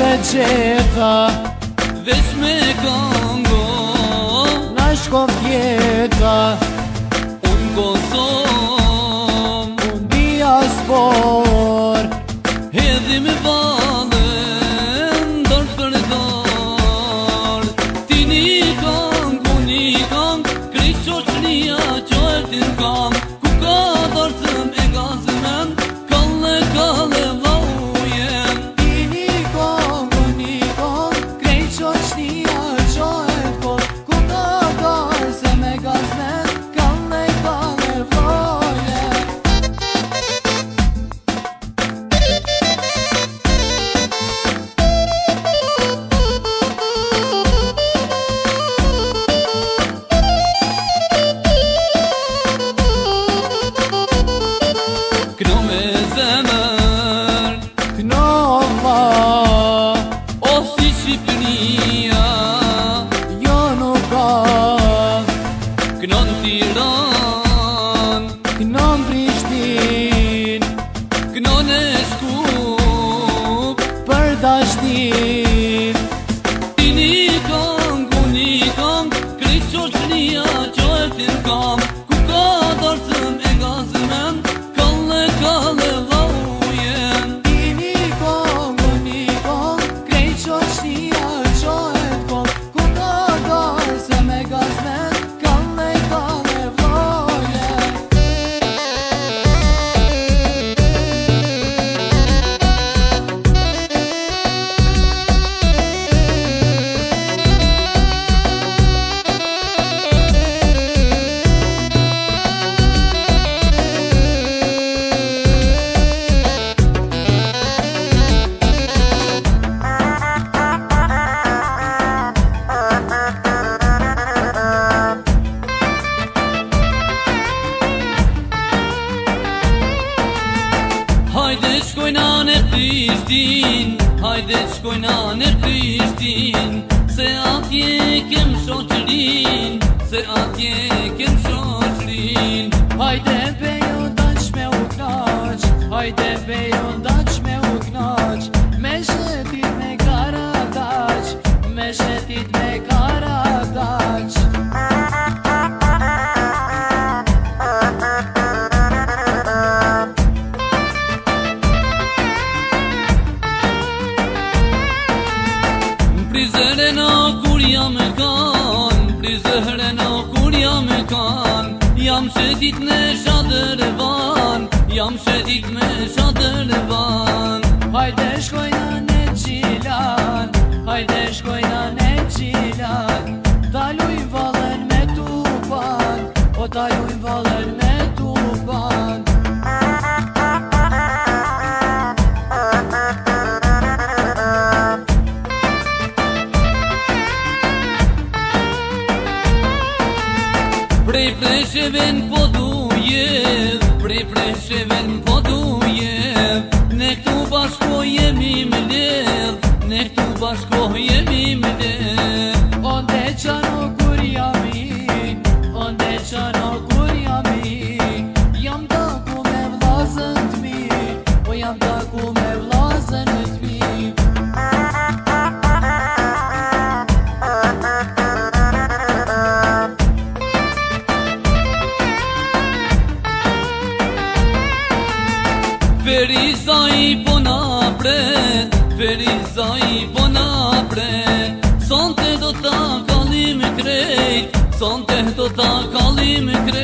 qeta veç me kango na shkon fjeta unë Kosovë unë diaspor hedhi me valën dorë për dorë ti një kang, unë një kang krejt qoqënia qojë t'in kam ku ka dorëtëm e gazëmen kalle kalle vaujen ti një kong, unë një kong krejt qoqënia qojë t'kon ku ka dorëse me gazmen kalle kalle vaujen Kno me zemër Knova o si Shqipënia jo nuk ka Kno në Tiran Kno në Prishtin Kno në Shkup për dashnin ti një kang, unë një kang krejt qoqënia qojë t'in kam ku ka dorëtëm e gazëmen kalle kalle vaujen ti një kong, unë një kong krejt qoqënia qojë t'kon ku ka dorëse me gazmen kalle kalle vaujen Hajde shkojna në Prishtin, hajde shkojna në Prishtin se atje kem shoqërin, se atje kem shoqërin Hajde bejo daq me u knaq Hajde bejo daq me u knaq Me shetit me Karadaq Me shetit me Karadaq Prizërena kur jam e kan, prizërena kur jam e kan Jam shetit në Shadërvan, jam shetit me Shadërvan Hajde shkojna në Gjilan Hajde shkojna në Gjilan Taluj vallën me tuban O taluj vallën me tuban Prej Presheven po dujev, prej Presheven po dujev Ne këtu bashko jemi me ledh, ne këtu bashko jemi me ledh Onde qano kur jami Onde qano kur jami Jam daku me vlazën t'mi O jam daku me vlazën t'mi Feriza i po na pret, Feriza i po na pret Sonte do ta kallim krejt, sonte do ta kallim krejt